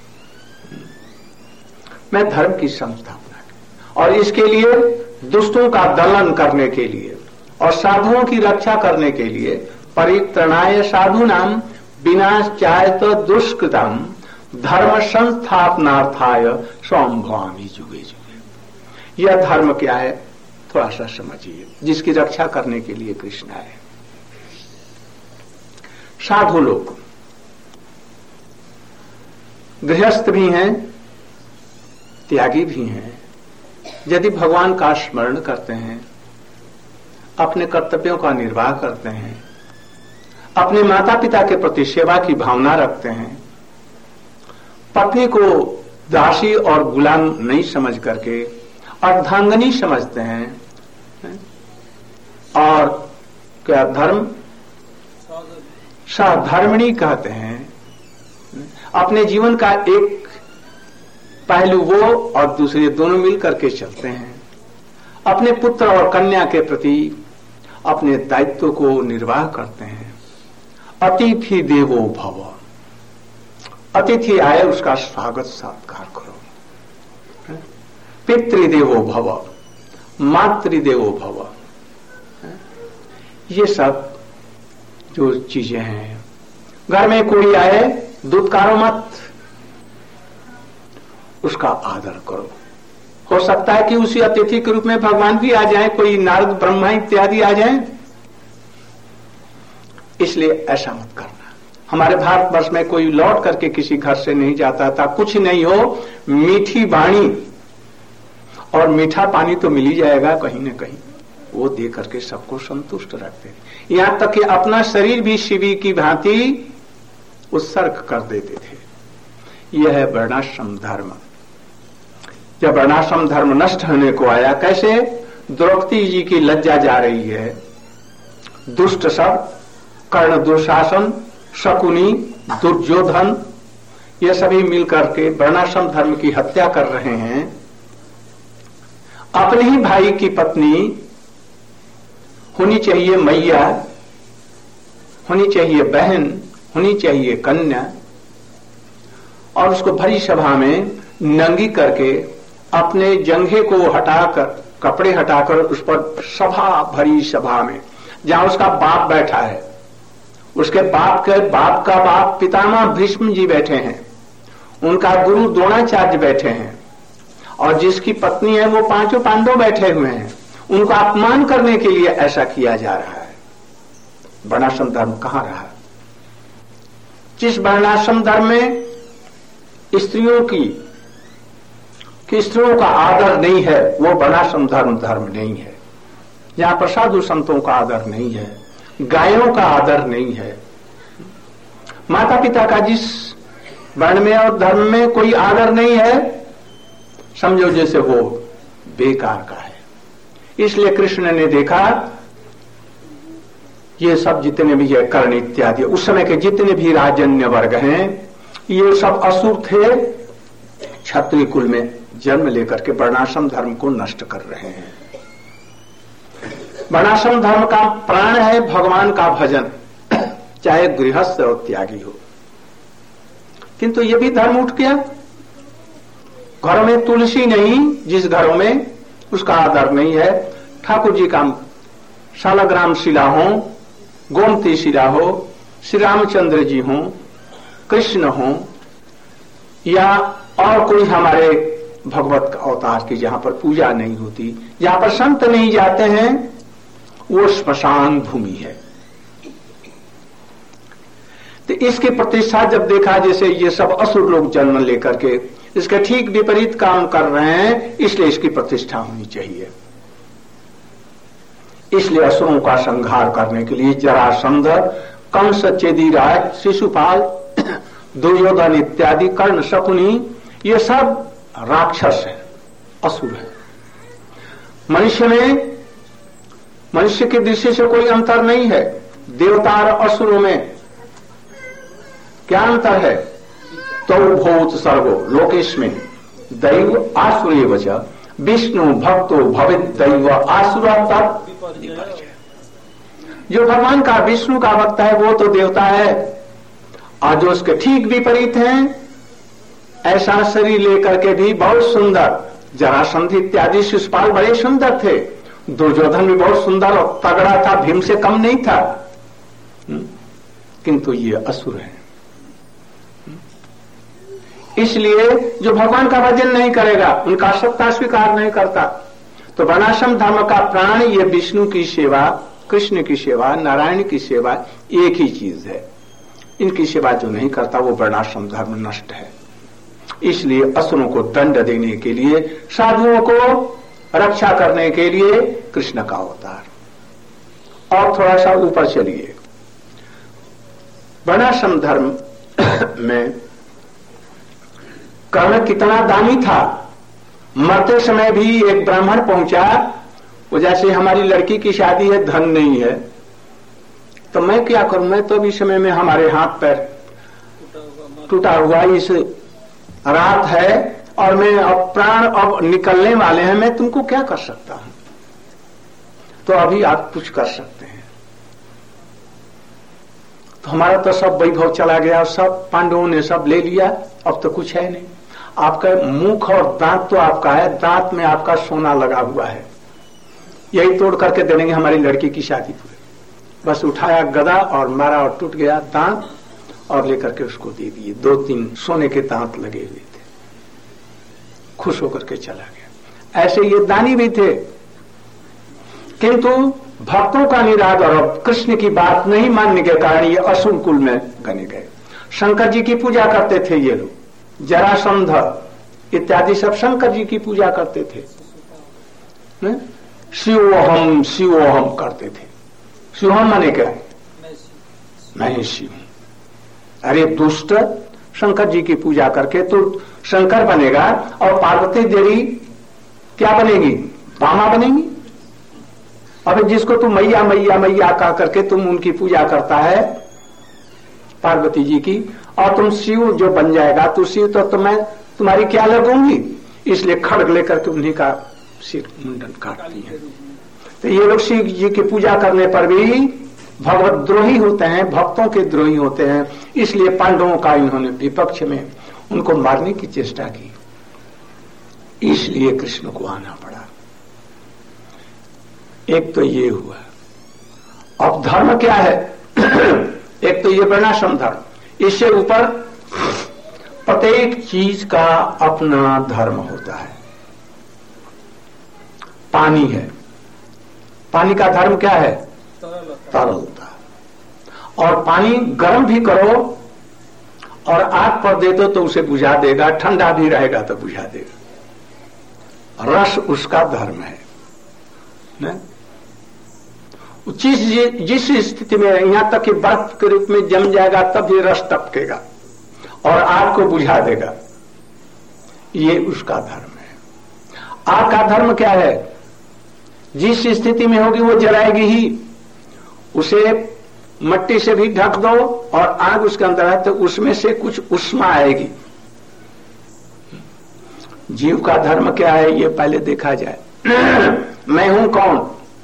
मैं धर्म की संस्थापना की, और इसके लिए दुष्टों का दलन करने के लिए और साधुओं की रक्षा करने के लिए, परित्रणाय साधूनां विनाशाय च दुष्कृतां धर्म संस्थापनार्थाय संभवामि जुगे जुगे। यह धर्म क्या है थोड़ा सा समझिए, जिसकी रक्षा करने के लिए कृष्ण आए। साधु लोग गृहस्थ भी हैं, त्यागी भी हैं, यदि भगवान का स्मरण करते हैं, अपने कर्तव्यों का निर्वाह करते हैं, अपने माता पिता के प्रति सेवा की भावना रखते हैं, पत्नी को दासी और गुलाम नहीं समझ करके अर्धांगनी समझते हैं, और क्या धर्म साधर्मिणी कहते हैं, अपने जीवन का एक पहलू वो और दूसरे दोनों मिलकर के चलते हैं, अपने पुत्र और कन्या के प्रति अपने दायित्व को निर्वाह करते हैं। अतिथि देवो भव, अतिथि आए उसका स्वागत सत्कार करो। पितृदेवो भव, मातृदेवो भव, ये सब जो चीजें हैं। घर में कोई आए दुत्कारो मत, उसका आदर करो। हो सकता है कि उसी अतिथि के रूप में भगवान भी आ जाएं, कोई नारद ब्रह्मा इत्यादि आ जाएं। इसलिए ऐसा मत करना। हमारे भारतवर्ष में कोई लौट करके किसी घर से नहीं जाता था, कुछ नहीं हो मीठी वाणी और मीठा पानी तो मिल ही जाएगा कहीं न कहीं, वो दे करके सबको संतुष्ट रखते थे। यहां तक कि अपना शरीर भी शिवी की भांति उत्सर्ग कर देते थे। यह है वर्णाश्रम धर्म। जब वर्णाश्रम धर्म नष्ट होने को आया, कैसे? द्रौपदी जी की लज्जा जा रही है, दुष्ट सब कर्ण, दुशासन, शकुनी, दुर्योधन, ये सभी मिलकर के वर्णाश्रम धर्म की हत्या कर रहे हैं। अपने ही भाई की पत्नी होनी चाहिए मैया, होनी चाहिए बहन, होनी चाहिए कन्या, और उसको भरी सभा में नंगी करके अपने जंघे को हटाकर, कपड़े हटाकर उस पर सभा, भरी सभा में जहां उसका बाप बैठा है, उसके बाप के बाप का बाप पितामह भीष्म जी बैठे हैं, उनका गुरु द्रोणाचार्य बैठे हैं, और जिसकी पत्नी है वो पांचों पांडव बैठे हुए हैं, उनका अपमान करने के लिए ऐसा किया जा रहा है। वर्णाश्रम धर्म कहां रहा? जिस वर्णाश्रम धर्म में स्त्रियों की कि स्त्रियों का आदर नहीं है, वो वर्णाश्रम धर्म धर्म नहीं है। जहां पर साधु संतों का आदर नहीं है, गायों का आदर नहीं है, माता पिता का जिस वर्ण में और धर्म में कोई आदर नहीं है, समझो जैसे वो बेकार का है। इसलिए कृष्ण ने देखा ये सब जितने भी है कर्ण इत्यादि, उस समय के जितने भी राजन्य वर्ग हैं, ये सब असुर थे, क्षत्रिय कुल में जन्म लेकर के वर्णाश्रम धर्म को नष्ट कर रहे हैं। वर्णाश्रम धर्म का प्राण है भगवान का भजन, चाहे गृहस्थ और त्यागी हो। किंतु ये भी धर्म उठ गया। घरों में तुलसी नहीं, जिस घरों में उसका आदर नहीं है, ठाकुर जी का शालग्राम शिला हो, गोमती शिला हो, श्री रामचंद्र जी हो, कृष्ण हो, या और कोई हमारे भगवत अवतार की जहां पर पूजा नहीं होती, जहां पर संत नहीं जाते हैं, वो श्मशान भूमि है। तो इसकी प्रतिष्ठा जब देखा जैसे ये सब असुर लोग जन्म लेकर के इसके ठीक विपरीत काम कर रहे हैं, इसलिए इसकी प्रतिष्ठा होनी चाहिए। इसलिए असुरों का संहार करने के लिए जरासंध, कंस, चेदीराज, शिशुपाल, दुर्योधन इत्यादि, कर्ण, शकुनी, ये सब राक्षस है, असुर है। मनुष्य में मनुष्य की दृष्टि से कोई अंतर नहीं है। देवता और असुरों में क्या अंतर है? तो भूत सर्वो लोकेश में दैव आसुरेव च विष्णु भक्तो भवित दैव आसुर तत्। जो भगवान का विष्णु का भक्त है वो तो देवता है, और जो उसके ठीक विपरीत हैं, ऐसा शरीर लेकर के भी बहुत सुंदर, जरासंध इत्यादि शिशुपाल बड़े सुंदर थे, दुर्योधन भी बहुत सुंदर और तगड़ा था, भीम से कम नहीं था, किंतु ये असुर है। इसलिए जो भगवान का भजन नहीं करेगा, उनका सत्ता स्वीकार नहीं करता, तो वर्णाश्रम धर्म का प्राण ये विष्णु की सेवा, कृष्ण की सेवा, नारायण की सेवा एक ही चीज है। इनकी सेवा जो नहीं करता वो वर्णाश्रम धर्म नष्ट है। इसलिए असुरों को दंड देने के लिए, साधुओं को रक्षा करने के लिए कृष्ण का अवतार। और थोड़ा सा ऊपर चलिए, वर्णाश्रम धर्म में कर्ण कितना दानी था। मरते समय भी एक ब्राह्मण पहुंचा, वो जैसे हमारी लड़की की शादी है, धन नहीं है, तो मैं क्या करूं, मैं तो अभी समय में हमारे हाथ पैर टूटा हुआ इस रात है और मैं अब प्राण अब निकलने वाले हैं, मैं तुमको क्या कर सकता हूं? तो अभी आप कुछ कर सकते हैं। तो हमारा तो सब वैभव चला गया, सब पांडवों ने सब ले लिया, अब तो कुछ है नहीं। आपका मुख और दांत तो आपका है, दांत में आपका सोना लगा हुआ है, यही तोड़ करके दे देंगे हमारी लड़की की शादी पूरी। बस उठाया गदा और मारा और टूट गया दांत, और लेकर के उसको दे दिए। दो तीन सोने के दांत लगे हुए थे, खुश होकर के चला गया। ऐसे ये दानी भी थे, किंतु भक्तों का निराद और कृष्ण की बात नहीं मानने के कारण ये असुर कुल में गने गए। शंकर जी की पूजा करते थे ये लोग, जरासंध इत्यादि सब शंकर जी की पूजा करते थे, शिवोहम शिवोहम करते थे। शिवोहम माने क्या है? मैं शिव। अरे दुष्ट, शंकर जी की पूजा करके तो शंकर बनेगा और पार्वती देवी क्या बनेगी? बामा बनेगी। अब जिसको तुम मैया मैया मैया कह करके तुम उनकी पूजा करता है पार्वती जी की, और तुम शिव जो बन जाएगा तो शिव तो तुम्हें तुम्हारी क्या लगूंगी, इसलिए खड़ग लेकर के उन्हीं का सिर मुंडन काटती है। तो ये लोग शिव जी की पूजा करने पर भी भगवत द्रोही होते हैं, भक्तों के द्रोही होते हैं, इसलिए पांडवों का इन्होंने विपक्ष में उनको मारने की चेष्टा की, इसलिए कृष्ण को आना पड़ा। एक तो ये हुआ। अब धर्म क्या है? एक तो ये वर्णाश्रम धर्म, इससे ऊपर प्रत्येक चीज का अपना धर्म होता है। पानी है, पानी का धर्म क्या है? तरलता। और पानी गर्म भी करो और आग पर दे दो तो उसे बुझा देगा, ठंडा भी रहेगा तो बुझा देगा। रस उसका धर्म है न? जिस जिस स्थिति में, यहां तक कि बर्फ के रूप में जम जाएगा तब ये रस टपकेगा और आग को बुझा देगा, ये उसका धर्म है। आग का धर्म क्या है? जिस स्थिति में होगी वो जलाएगी ही। उसे मट्टी से भी ढक दो और आग उसके अंदर है तो उसमें से कुछ उष्मा आएगी। जीव का धर्म क्या है ये पहले देखा जाए। मैं हूं कौन?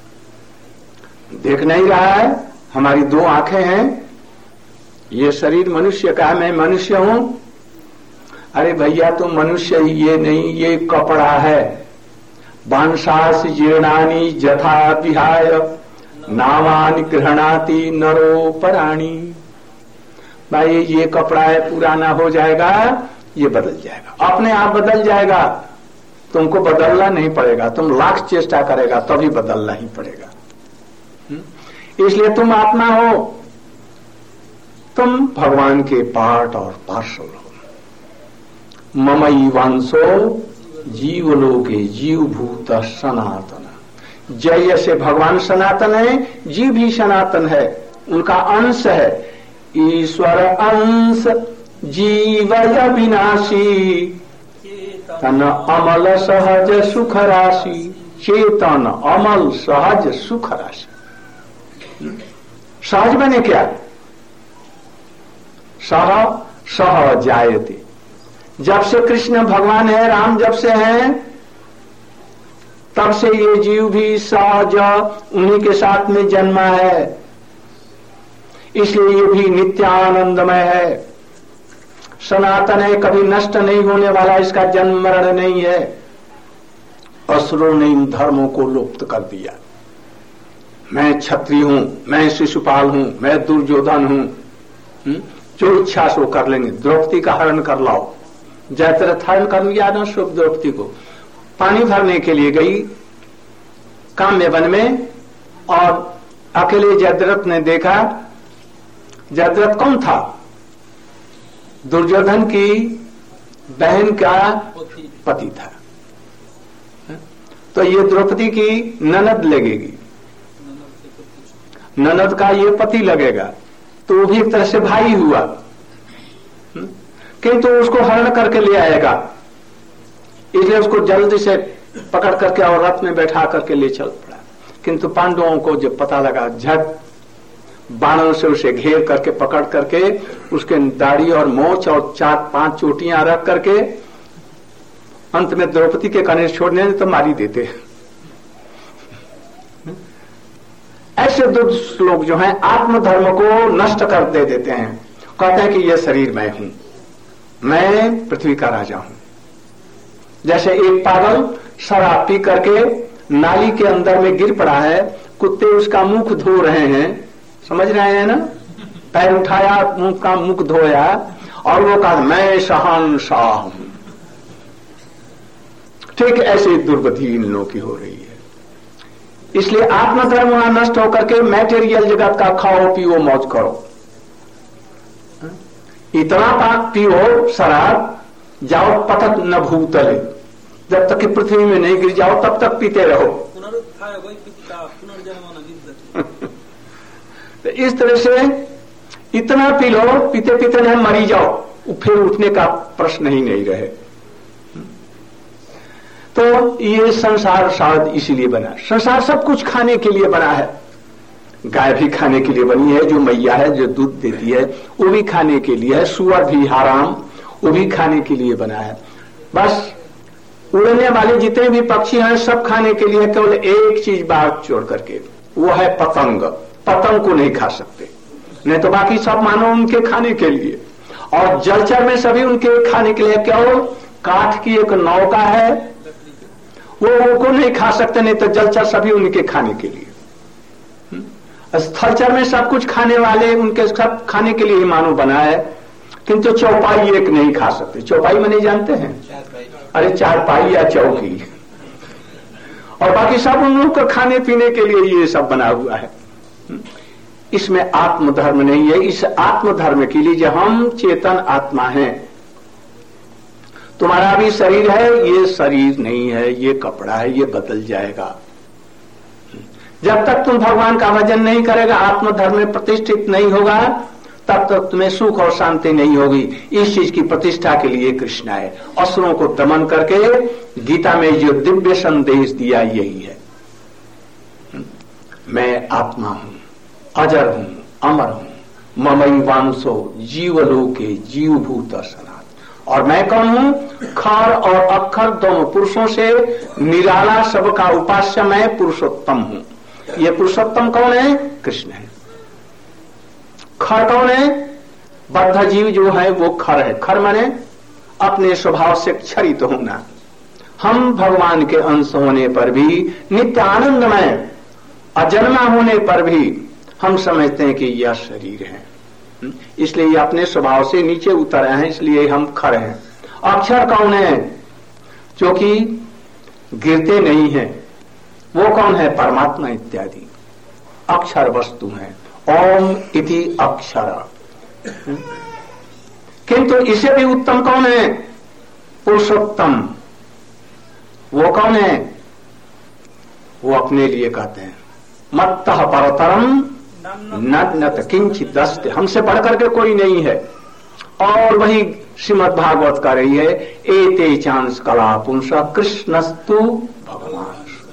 देख नहीं रहा है, हमारी दो आंखें हैं, ये शरीर मनुष्य का है, मैं मनुष्य हूं। अरे भैया तुम मनुष्य ही ये नहीं, ये कपड़ा है। बांसास जीर्णानी जथा विहाय नावान गृहणाति नरो पराणी। भाई ये कपड़ा है, पुराना हो जाएगा, ये बदल जाएगा, अपने आप बदल जाएगा, तुमको बदलना नहीं पड़ेगा, तुम लाख चेष्टा करेगा तभी बदलना ही पड़ेगा। इसलिए तुम आत्मा हो, तुम भगवान के पार्ट और पार्षद हो। ममई वंशो जीवलोके जीवभूत सनातन। जय से भगवान सनातन है, जीव भी सनातन है, उनका अंश है। ईश्वर अंश जीवय विनाशी तन अमल सहज सुख राशि। चेतन अमल सहज सुख राशि। सहज बने क्या? सह सह जायते। जब से कृष्ण भगवान है, राम जब से हैं, तब से ये जीव भी सहज उन्हीं के साथ में जन्मा है, इसलिए ये भी नित्यानंदमय है, सनातन है, कभी नष्ट नहीं होने वाला, इसका जन्म मरण नहीं है। असुरों ने इन धर्मों को लुप्त कर दिया। मैं क्षत्रिय हूं, मैं शिशुपाल हूं, मैं दुर्योधन हूं, जो इच्छा सो कर लेंगे। द्रौपदी का हरण कर लाओ, जयद्रथ हरण कर लिया ना शुभ द्रौपदी को। पानी भरने के लिए गई काम्य वन में और अकेले जयद्रथ ने देखा। जयद्रथ कौन था? दुर्योधन की बहन का पति था। तो ये द्रौपदी की ननद लगेगी, ननद का ये पति लगेगा, तो वो भी एक तरह से भाई हुआ, किंतु तो उसको हरण करके ले आएगा, इसलिए उसको जल्दी से पकड़ करके और रथ में बैठा करके ले चल पड़ा। किंतु पांडवों को जब पता लगा, झट बाणों से उसे घेर करके पकड़ करके उसके दाढ़ी और मोछ और चार पांच चोटियां रख करके अंत में द्रौपदी के कनेश छोड़ने तो मारी देते। ऐसे दुष्ट लोग जो हैं आत्मधर्म को नष्ट कर दे देते हैं, कहते हैं कि यह शरीर मैं हूं, मैं पृथ्वी का राजा हूं। जैसे एक पागल शराब पी करके नाली के अंदर में गिर पड़ा है, कुत्ते उसका मुख धो रहे हैं, समझ रहे हैं ना, पैर उठाया, मुंह का मुख धोया और वो कहा मैं शहंशाह हूं। ठीक ऐसे दुर्गति इन लोगों की हो रही है। इसलिए आत्मधर्म वहां नष्ट होकर के मैटेरियल जगत का खाओ पियो मौज करो, इतना पाक पियो शराब, जाओ पतत न भूतले, जब तक कि पृथ्वी में नहीं गिर जाओ तब तक पीते रहो। तो इस तरह से इतना पी लो, पीते पीते नहीं मरी जाओ, फिर उठने का प्रश्न ही नहीं रहे। तो ये संसार शायद इसीलिए बना, संसार सब कुछ खाने के लिए बना है। गाय भी खाने के लिए बनी है, जो मैया है जो दूध देती है वो भी खाने के लिए है, सुअर भी हराम वो भी खाने के लिए बना है। बस उड़ने वाले जितने भी पक्षी हैं सब खाने के लिए, केवल एक चीज बात छोड़ करके, वो है पतंग। पतंग को नहीं खा सकते, नहीं तो बाकी सब मानो उनके खाने के लिए। और जलचर में सभी उनके खाने के लिए, क्यों? काठ की एक नौका है, वो उनको नहीं खा सकते, नहीं तो जलचर सभी उनके खाने के लिए। स्थलचर में सब कुछ खाने वाले उनके सब खाने के लिए ही मानो बना है, किंतु चौपाई एक नहीं खा सकते। चौपाई में नहीं जानते हैं? अरे चारपाई या चौकी, और बाकी सब उन लोगों को खाने पीने के लिए ये सब बना हुआ है। इसमें आत्मधर्म नहीं है। इस आत्मधर्म के लिए जो हम चेतन आत्मा हैं, तुम्हारा भी शरीर है, ये शरीर नहीं है, ये कपड़ा है, ये बदल जाएगा। जब तक तुम भगवान का भजन नहीं करेगा, आत्मधर्म में प्रतिष्ठित नहीं होगा, तब तक तुम्हें सुख और शांति नहीं होगी। इस चीज की प्रतिष्ठा के लिए कृष्ण आए, असुरों को दमन करके गीता में जो दिव्य संदेश दिया यही है, मैं आत्मा हूं, अजर हूं, अमर हूं, ममैवांसो जीवलोके जीवभूत सनातन। और मैं कौन हूं? खर और अक्षर दोनों पुरुषों से निराला सबका उपास्य मैं पुरुषोत्तम हूं। ये पुरुषोत्तम कौन है? कृष्ण है। खर कौन है? बद्ध जीव जो है वो खर है। खर माने अपने स्वभाव से क्षरित होना। हम भगवान के अंश होने पर भी, नित्य आनंदमय अजन्मा होने पर भी हम समझते हैं कि यह शरीर है, इसलिए ये अपने स्वभाव से नीचे उतर आए हैं, इसलिए हम खर हैं। अक्षर कौन है? जो कि गिरते नहीं है, वो कौन है? परमात्मा इत्यादि अक्षर वस्तु है। ओम इति अक्षर। किंतु इसे भी उत्तम कौन है? पुरुषोत्तम। वो कौन है? वो अपने लिए कहते हैं मत्तः परतरम नत किंचित दस्ते, हमसे बढ़कर के कोई नहीं है। और वही श्रीमद् भागवत का रही है, एते चांस कला पुंस कृष्णस्तु भगवान।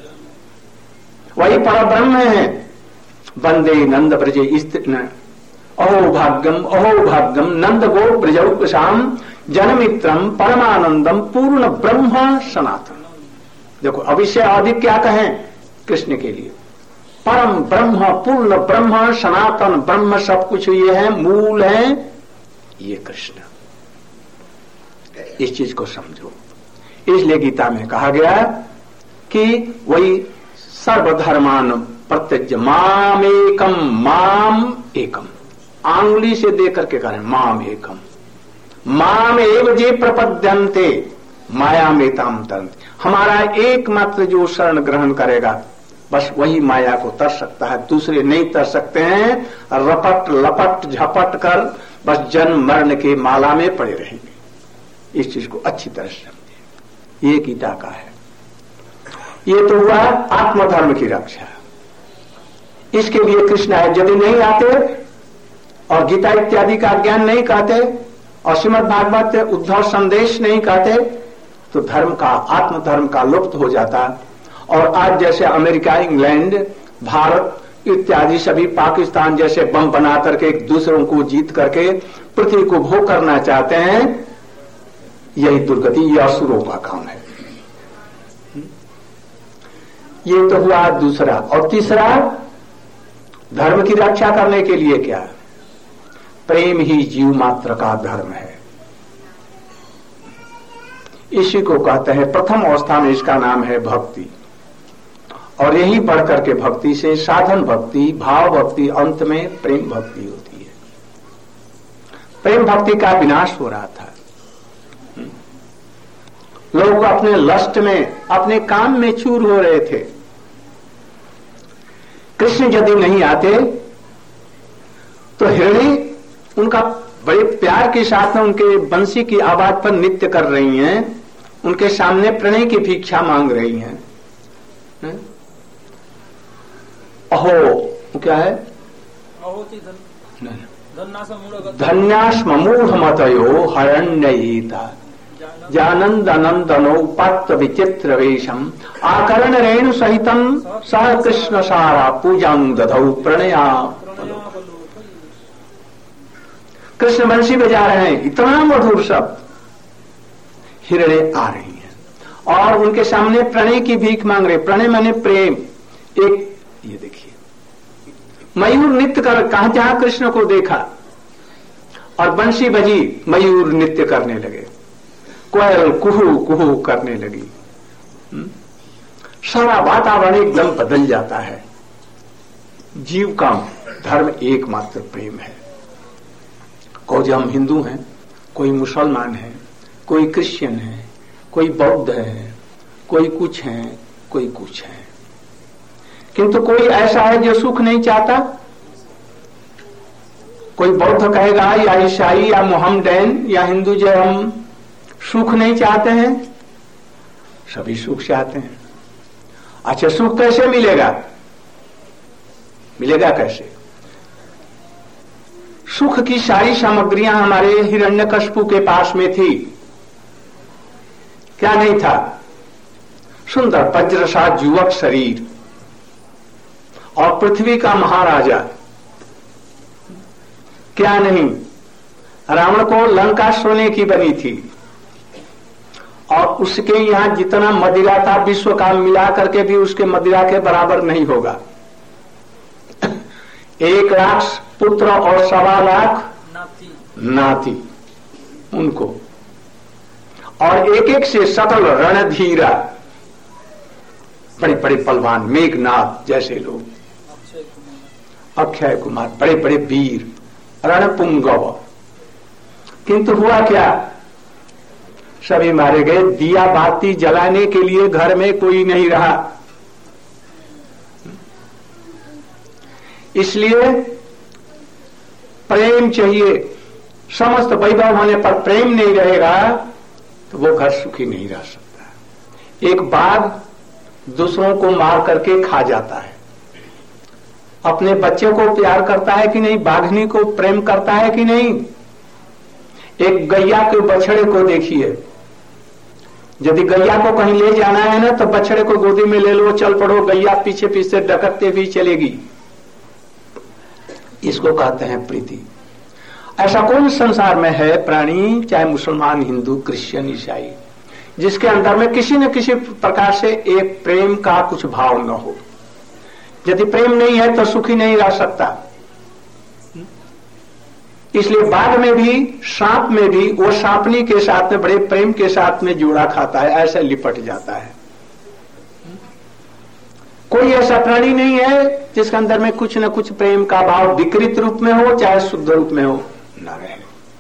वही परब्रह्म है। वंदे नंद ब्रजे अहो भाग्यम अहो भाग्यम नंद गो ब्रजौकशाम जनमित्रम परमानंदम पूर्ण ब्रह्म सनातन। देखो अब इससे अधिक क्या कहें कृष्ण के लिए? परम ब्रह्म, पूर्ण ब्रह्म, सनातन ब्रह्म, सब कुछ ये है, मूल है ये कृष्ण। इस चीज को समझो। इसलिए गीता में कहा गया कि वही सर्वधर्मान प्रत्यज माम एकम माम एकम, आंगुली से दे करके करें माम एकम, माम एव जे प्रपद्यन्ते माया मेताम तंत। हमारा एकमात्र जो शरण ग्रहण करेगा बस वही माया को तर सकता है, दूसरे नहीं तर सकते हैं। रपट लपट झपट कर बस जन्म मरण के माला में पड़े रहेंगे। इस चीज को अच्छी तरह से समझिए, ये गीता का है। ये तो हुआ आत्मधर्म की रक्षा। इसके लिए कृष्ण है। यदि नहीं आते और गीता इत्यादि का ज्ञान नहीं कहते और श्रीमद् भागवत उद्धव संदेश नहीं कहते तो धर्म का, आत्मधर्म का लुप्त हो जाता। और आज जैसे अमेरिका, इंग्लैंड, भारत इत्यादि सभी पाकिस्तान जैसे बम बना करके एक दूसरों को जीत करके पृथ्वी को भोग करना चाहते हैं, यही दुर्गति, यह असुरों का काम है। ये तो हुआ दूसरा। और तीसरा, धर्म की रक्षा करने के लिए क्या? प्रेम ही जीव मात्र का धर्म है। इसी को कहते हैं, प्रथम अवस्था में इसका नाम है भक्ति। और यही बढ़ करके भक्ति से साधन भक्ति, भाव भक्ति, अंत में प्रेम भक्ति होती है। प्रेम भक्ति का विनाश हो रहा था। लोग अपने लस्ट में, अपने काम में चूर हो रहे थे। कृष्ण यदि नहीं आते तो हिरणी उनका बड़े प्यार के साथ में उनके बंसी की आवाज पर नृत्य कर रही हैं, उनके सामने प्रणय की भिक्षा मांग रही हैं। अहो क्या है? धन्यास्म मूढ़ मतयो हरण्ययीता जानंद नंदनो उपात्त विचित्र वेशम आकर्ण रेणु सहितम सह कृष्ण सारा पूजां दधौ प्रणया। कृष्ण बंसी बजा रहे हैं, इतना मधुर शब्द। हिरणे आ रही हैं और उनके सामने प्रणय की भीख मांग रहे। प्रणय माने प्रेम। एक ये देखिए, मयूर नृत्य कर, कहा जहां कृष्ण को देखा और बंसी बजी, मयूर नृत्य करने लगे, कोयल कुहू कुहू करने लगी। सारा वातावरण एकदम बदल जाता है। जीव का धर्म एकमात्र प्रेम है। कोई हम हिंदू हैं, कोई मुसलमान है, कोई क्रिश्चियन है, कोई बौद्ध है, कोई कुछ है, कोई कुछ है, किंतु कोई ऐसा है जो सुख नहीं चाहता। कोई बौद्ध कहेगा या ईसाई या मोहम्मडन या हिंदू जो हम सुख नहीं चाहते हैं, सभी सुख चाहते हैं। अच्छा, सुख कैसे मिलेगा? मिलेगा कैसे? सुख की सारी सामग्रियां हमारे हिरण्यकश्यपु के पास में थी। क्या नहीं था? सुंदर वज्रसा युवक शरीर और पृथ्वी का महाराजा। क्या नहीं? रावण को लंका सोने की बनी थी और उसके यहां जितना मदिरा था विश्व का मिला करके भी उसके मदिरा के बराबर नहीं होगा। एक लाख पुत्र और सवा लाख नाती, नाती उनको, और एक एक से सकल रणधीरा, बड़े बड़े पलवान, मेघनाथ जैसे लोग, अक्षय कुमार, बड़े बड़े वीर, रणपुंगव। किंतु हुआ क्या? सभी मारे गए। दिया बाती जलाने के लिए घर में कोई नहीं रहा। इसलिए प्रेम चाहिए। समस्त वैभव होने पर प्रेम नहीं रहेगा तो वो घर सुखी नहीं रह सकता। एक बाघ दूसरों को मार करके खा जाता है। अपने बच्चे को प्यार करता है कि नहीं? बाघनी को प्रेम करता है कि नहीं? एक गैया के बछड़े को देखिए। यदि गैया को कहीं ले जाना है ना तो बछड़े को गोदी में ले लो, चल पड़ो, गैया पीछे पीछे डकरते भी चलेगी। इसको कहते हैं प्रीति। ऐसा कौन संसार में है प्राणी, चाहे मुसलमान, हिंदू, क्रिश्चियन, ईसाई, जिसके अंदर में किसी न किसी प्रकार से एक प्रेम का कुछ भाव न हो? यदि प्रेम नहीं है तो सुखी नहीं रह सकता। इसलिए बाघ में भी, सांप में भी, वो सांपनी के साथ में बड़े प्रेम के साथ में जोड़ा खाता है, ऐसे लिपट जाता है। कोई ऐसा प्राणी नहीं है जिसके अंदर में कुछ न कुछ प्रेम का भाव विकृत रूप में हो चाहे शुद्ध रूप में हो न रहे।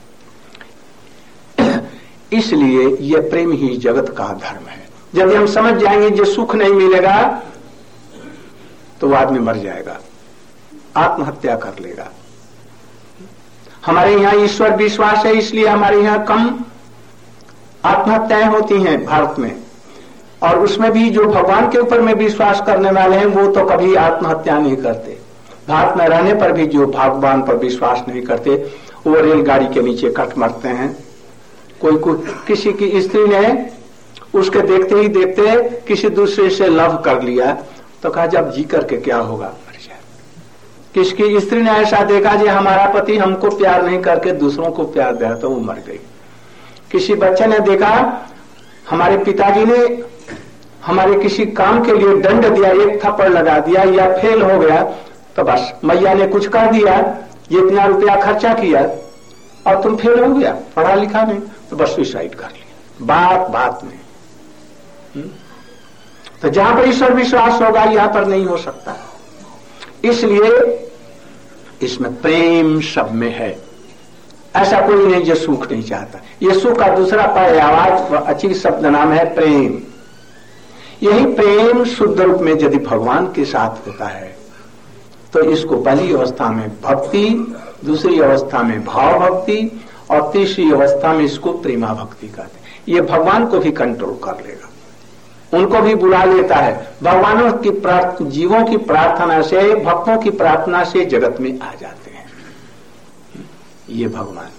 इसलिए यह प्रेम ही जगत का धर्म है। यदि हम समझ जाएंगे जो सुख नहीं मिलेगा तो वो आदमी मर जाएगा, आत्महत्या कर लेगा। हमारे यहाँ ईश्वर विश्वास है, इसलिए हमारे यहाँ कम आत्महत्याएं होती हैं भारत में। और उसमें भी जो भगवान के ऊपर में विश्वास करने वाले हैं वो तो कभी आत्महत्या नहीं करते। भारत में रहने पर भी जो भगवान पर विश्वास नहीं करते वो रेलगाड़ी के नीचे कट मरते हैं। कोई कोई किसी की स्त्री ने उसके देखते ही देखते किसी दूसरे से लव कर लिया तो कहा जब जी करके क्या होगा, मर जाए। किसकी स्त्री ने ऐसा देखा कि हमारा पति हमको प्यार नहीं करके दूसरों को प्यार दिया तो वो मर गई। किसी बच्चे ने देखा हमारे पिताजी ने हमारे किसी काम के लिए दंड दिया, एक थप्पड़ लगा दिया या फेल हो गया तो बस मैया ने कुछ कह दिया, ये इतना रुपया खर्चा किया और तुम फेल हो गया, पढ़ा लिखा नहीं, तो बस सुसाइड कर लिया। बात बात में हुँ? तो जहां पर ईश्वर विश्वास होगा यहां पर नहीं हो सकता। इसलिए इसमें प्रेम सब में है। ऐसा कोई नहीं जो सुख नहीं चाहता। ये सुख का दूसरा पर्यायवाची अच्छी शब्द नाम है प्रेम। यही प्रेम शुद्ध रूप में यदि भगवान के साथ होता है तो इसको पहली अवस्था में भक्ति, दूसरी अवस्था में भाव भक्ति और तीसरी अवस्था में इसको प्रेमा भक्ति कहते हैं। ये भगवान को भी कंट्रोल कर लेगा, उनको भी बुला लेता है। भगवानों की प्रार्थना, जीवों की प्रार्थना से, भक्तों की प्रार्थना से जगत में आ जाते हैं ये भगवान।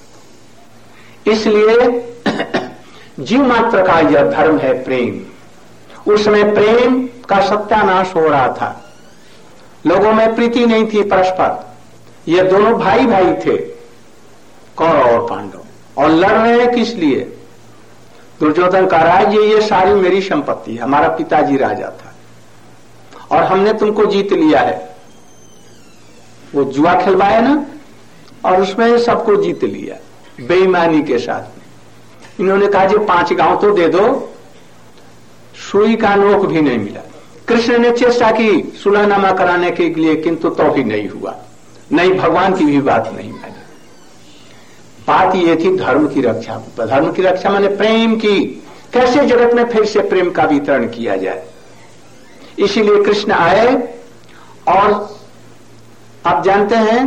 इसलिए जीव मात्र का यह धर्म है प्रेम। उस समय प्रेम का सत्यानाश हो रहा था, लोगों में प्रीति नहीं थी परस्पर। ये दोनों भाई भाई थे, कौरव और पांडव, और लड़ रहे हैं किस लिए? दुर्योधन का राज्य, ये सारी मेरी संपत्ति है, हमारा पिताजी राजा था और हमने तुमको जीत लिया है। वो जुआ खिलवाया ना, और उसमें सबको जीत लिया बेईमानी के साथ में। इन्होंने कहा जी पांच गांव तो दे दो, सुई का नोक भी नहीं मिला। कृष्ण ने चेष्टा की सुलहनामा कराने के लिए, किंतु तो भी नहीं हुआ। नहीं, भगवान की भी बात नहीं मानी। बात ये थी धर्म की रक्षा। धर्म की रक्षा माने प्रेम की, कैसे जगत में फिर से प्रेम का वितरण किया जाए। इसीलिए कृष्ण आए। और आप जानते हैं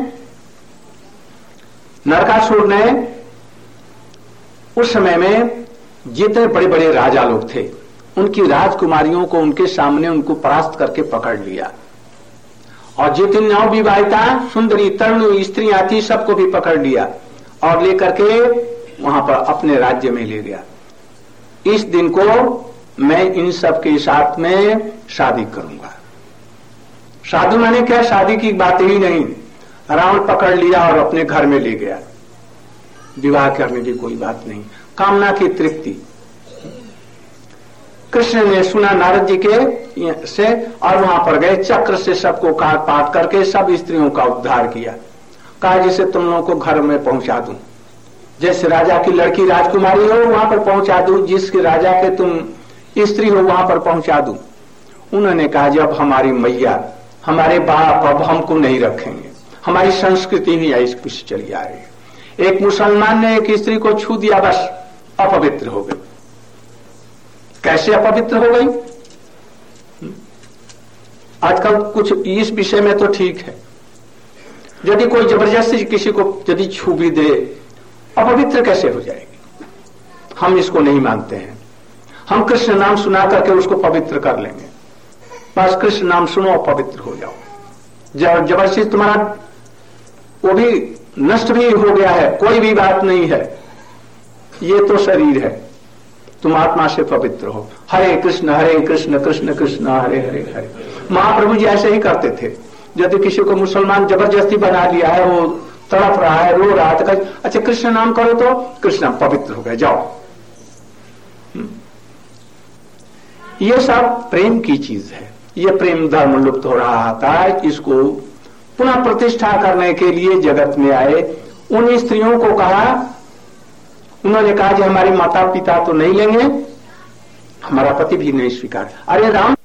नरकासुर ने उस समय में जितने बड़े बड़े राजा लोग थे, उनकी राजकुमारियों को उनके सामने उनको परास्त करके पकड़ लिया, और जितनी नव विवाहिता सुंदरी तरुण स्त्रियां थी सबको भी पकड़ लिया और लेकर के वहां पर अपने राज्य में ले गया। इस दिन को मैं इन सब के साथ में शादी करूंगा। शादी माने क्या? शादी की बात ही नहीं। रावण पकड़ लिया और अपने घर में ले गया। विवाह करने की कोई बात नहीं, कामना की तृप्ति। कृष्ण ने सुना नारद जी के से, और वहां पर गए, चक्र से सबको काट पाट करके सब स्त्रियों का उद्धार किया। कहा जैसे तुम लोगों को घर में पहुंचा दूं, जैसे राजा की लड़की राजकुमारी हो वहां पर पहुंचा दूं, जिसके राजा के तुम स्त्री हो वहां पर पहुंचा दूं। उन्होंने कहा जब हमारी मैया, हमारे बाप अब हमको नहीं रखेंगे, हमारी संस्कृति ही ऐसी कुछ चली आ रही है। एक मुसलमान ने एक स्त्री को छू दिया, बस अपवित्र हो गई। कैसे अपवित्र हो गई? आजकल कुछ इस विषय में तो ठीक है, यदि कोई जबरदस्ती किसी को यदि छू भी दे, अपवित्र कैसे हो जाएगी? हम इसको नहीं मानते हैं। हम कृष्ण नाम सुना करके उसको पवित्र कर लेंगे। बस कृष्ण नाम सुनो, पवित्र हो जाओ। जबरदस्ती तुम्हारा वो भी नष्ट भी हो गया है, कोई भी बात नहीं है। ये तो शरीर है, तुम आत्मा से पवित्र हो। हरे कृष्ण हरे कृष्ण कृष्ण कृष्ण हरे हरे हरे। महाप्रभु जी ऐसे ही करते थे। यदि किसी को मुसलमान जबरदस्ती बना लिया है, वो तड़प रहा है, रो रहा है, तो अच्छा कृष्ण नाम करो तो कृष्ण पवित्र हो गए, जाओ। ये सब प्रेम की चीज है। ये प्रेम धर्म लुप्त हो रहा था, इसको पुनः प्रतिष्ठा करने के लिए जगत में आए। उन स्त्रियों को कहा, उन्होंने कहा कि हमारे माता पिता तो नहीं लेंगे, हमारा पति भी नहीं स्वीकार। अरे राम